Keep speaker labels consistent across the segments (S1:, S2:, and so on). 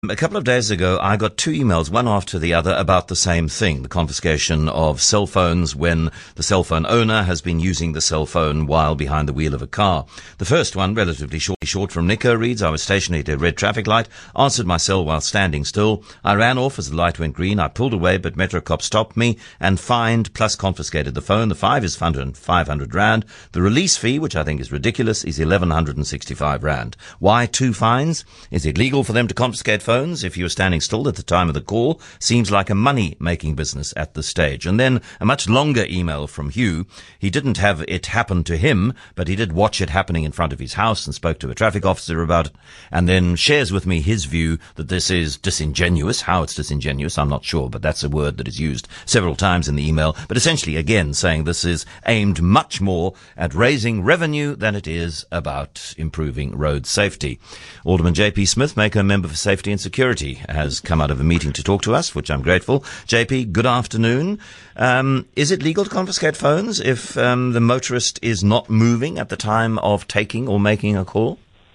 S1: A couple of days ago, I got two emails, one after the other, about the same thing, the confiscation of cell phones when the cell phone owner has been using the cell phone while behind the wheel of a car. The first one, relatively short from Nico, reads, I was stationed at a red traffic light, answered my cell while standing still. I ran off as the light went green. I pulled away, but Metro Cop stopped me and fined plus confiscated the phone. The fine is 500 Rand. The release fee, which I think is ridiculous, is 1,165 Rand. Why two fines? Is it legal for them to confiscate phones if you were standing still at the time of the call? Seems like a money-making business at this stage. And then a much longer email from Hugh. He didn't have it happen to him, but he did watch it happening in front of his house and spoke to a traffic officer about it, and then shares with me his view that this is disingenuous. How it's disingenuous, I'm not sure, but that's a word that is used several times in the email. But essentially, again, saying this is aimed much more at raising revenue than it is about improving road safety. Alderman JP Smith, Mako member for Safety and Security, has come out of a meeting to talk to us, which I'm grateful. JP, good afternoon. Is it legal to confiscate phones if the motorist is not moving at the time of taking or making a call?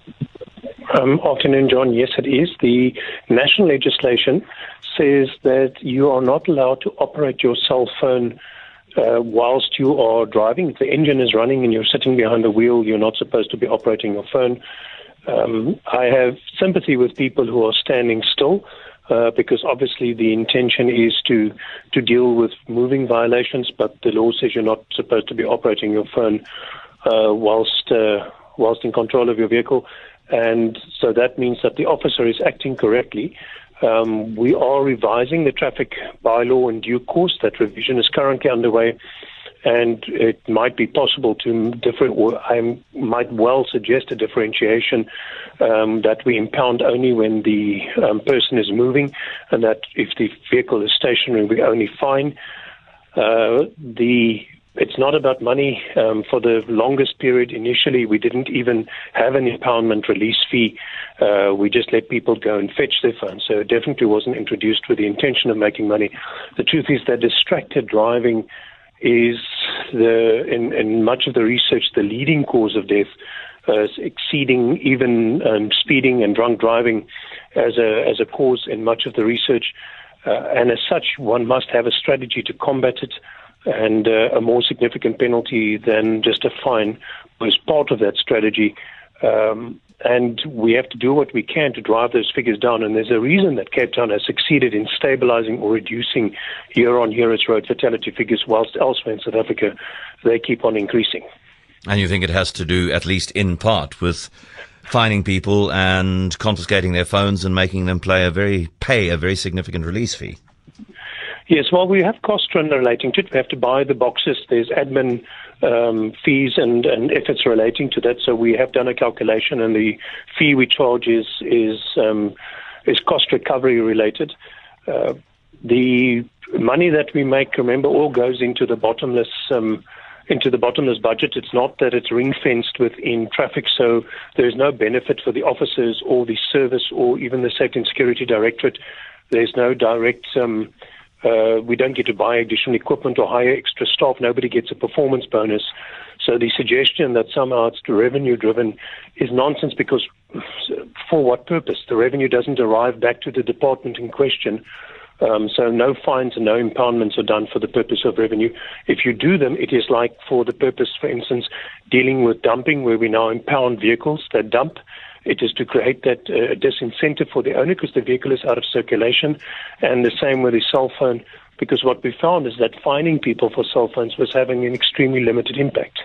S2: Afternoon, John. Yes, it is. The national legislation says that you are not allowed to operate your cell phone whilst you are driving. If the engine is running and you're sitting behind the wheel, you're not supposed to be operating your phone. I have sympathy with people who are standing still because obviously the intention is to deal with moving violations, but the law says you're not supposed to be operating your phone whilst in control of your vehicle. And so that means that the officer is acting correctly. We are revising the traffic bylaw in due course. That revision is currently underway, and it might be possible to differ, or I might well suggest a differentiation that we impound only when the person is moving, and that if the vehicle is stationary, we only fine. It's not about money. For the longest period, initially, we didn't even have an impoundment release fee. We just let people go and fetch their phones. So it definitely wasn't introduced with the intention of making money. The truth is that distracted driving is, in much of the research, the leading cause of death, exceeding even speeding and drunk driving as a cause in much of the research. And as such, one must have a strategy to combat it, and a more significant penalty than just a fine was part of that strategy. And we have to do what we can to drive those figures down. And there's a reason that Cape Town has succeeded in stabilizing or reducing year-on-year its road fatality figures, whilst elsewhere in South Africa they keep on increasing.
S1: And you think it has to do, at least in part, with fining people and confiscating their phones and making them pay a very significant release fee?
S2: Yes, well, we have costs relating to it. We have to buy the boxes. There's admin fees and efforts relating to that. So we have done a calculation, and the fee we charge is cost recovery related. The money that we make, remember, all goes into the bottomless budget. It's not that it's ring fenced within traffic, so there's no benefit for the officers or the service or even the Safety and Security Directorate. There's no direct. We don't get to buy additional equipment or hire extra staff. Nobody gets a performance bonus. So the suggestion that somehow it's revenue-driven is nonsense, because for what purpose? The revenue doesn't arrive back to the department in question. So no fines and no impoundments are done for the purpose of revenue. If you do them, it is like for the purpose, for instance, dealing with dumping, where we now impound vehicles that dump. It is to create that disincentive for the owner because the vehicle is out of circulation. And the same with the cell phone, because what we found is that fining people for cell phones was having an extremely limited impact.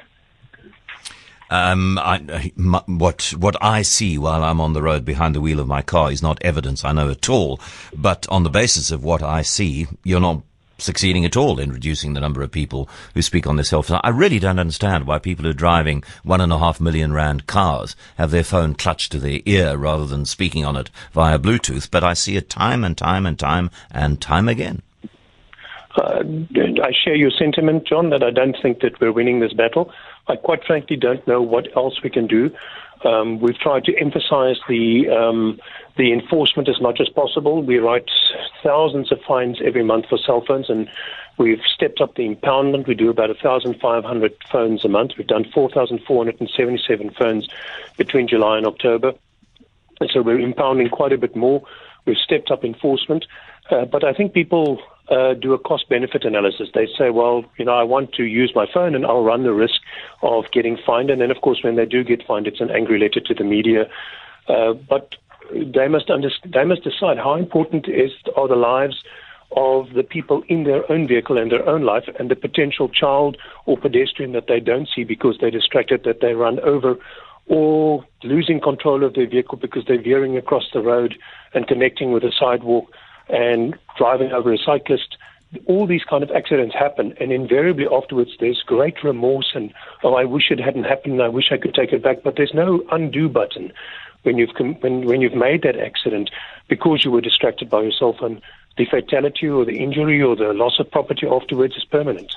S1: What I see while I'm on the road behind the wheel of my car is not evidence I know at all. But on the basis of what I see, you're not succeeding at all in reducing the number of people who speak on their cell phone. I really don't understand why people who are driving 1.5 million Rand cars have their phone clutched to their ear rather than speaking on it via Bluetooth, but I see it time and time and time and time again.
S2: I share your sentiment, John, that I don't think that we're winning this battle. I quite frankly don't know what else we can do. We've tried to emphasize the enforcement as much as possible. We write thousands of fines every month for cell phones, and we've stepped up the impoundment. We do about 1,500 phones a month. We've done 4,477 phones between July and October. And so we're impounding quite a bit more. We've stepped up enforcement. But I think people do a cost-benefit analysis. They say, well, I want to use my phone and I'll run the risk of getting fined. And then, of course, when they do get fined, it's an angry letter to the media. But they must decide how important are the lives of the people in their own vehicle and their own life, and the potential child or pedestrian that they don't see because they're distracted, that they run over, or losing control of their vehicle because they're veering across the road and connecting with a sidewalk and driving over a cyclist. All these kind of accidents happen, and invariably afterwards there's great remorse and, I wish it hadn't happened, and I wish I could take it back. But there's no undo button when you've made that accident because you were distracted by your cell phone. The fatality or the injury or the loss of property afterwards is permanent.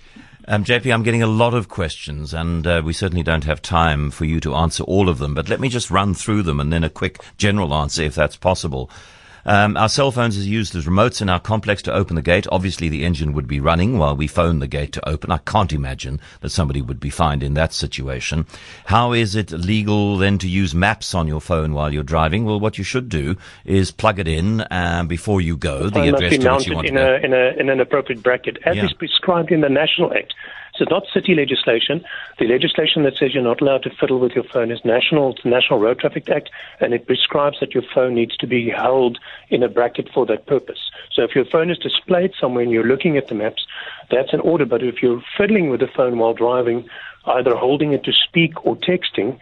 S1: JP, I'm getting a lot of questions, and we certainly don't have time for you to answer all of them, but let me just run through them and then a quick general answer if that's possible. Our cell phones are used as remotes in our complex to open the gate. Obviously, the engine would be running while we phone the gate to open. I can't imagine that somebody would be fined in that situation. How is it legal then to use maps on your phone while you're driving? Well, what you should do is plug it in before you go, the address to which you want to go.
S2: In an appropriate bracket, as is prescribed in the National Act. So it's not city legislation. The legislation that says you're not allowed to fiddle with your phone is national. It's the National Road Traffic Act, and it prescribes that your phone needs to be held in a bracket for that purpose. So if your phone is displayed somewhere and you're looking at the maps, that's an order. But if you're fiddling with the phone while driving, either holding it to speak or texting,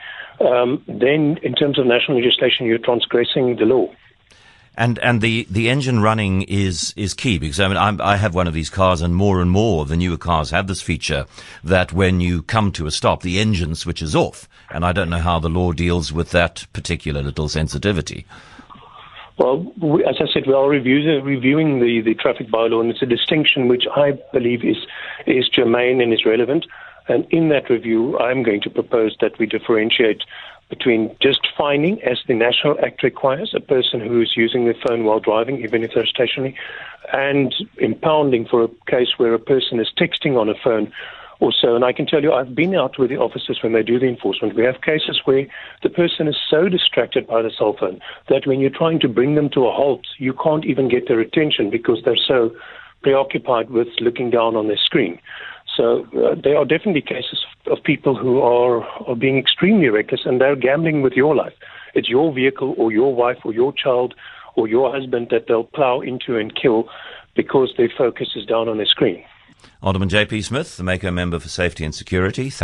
S2: then in terms of national legislation, you're transgressing the law.
S1: And the engine running is key, because I have one of these cars, and more the newer cars have this feature that when you come to a stop, the engine switches off. And I don't know how the law deals with that particular little sensitivity.
S2: Well, as I said, we are reviewing the traffic bylaw, and it's a distinction which I believe is germane and is relevant. And in that review, I'm going to propose that we differentiate between just fining, as the National Act requires, a person who is using their phone while driving, even if they're stationary, and impounding for a case where a person is texting on a phone or so. And I can tell you, I've been out with the officers when they do the enforcement. We have cases where the person is so distracted by the cell phone that when you're trying to bring them to a halt, you can't even get their attention because they're so preoccupied with looking down on their screen. So there are definitely cases of people who are being extremely reckless, and they're gambling with your life. It's your vehicle or your wife or your child or your husband that they'll plow into and kill because their focus is down on their screen.
S1: Alderman JP Smith, the Mako Member for Safety and Security.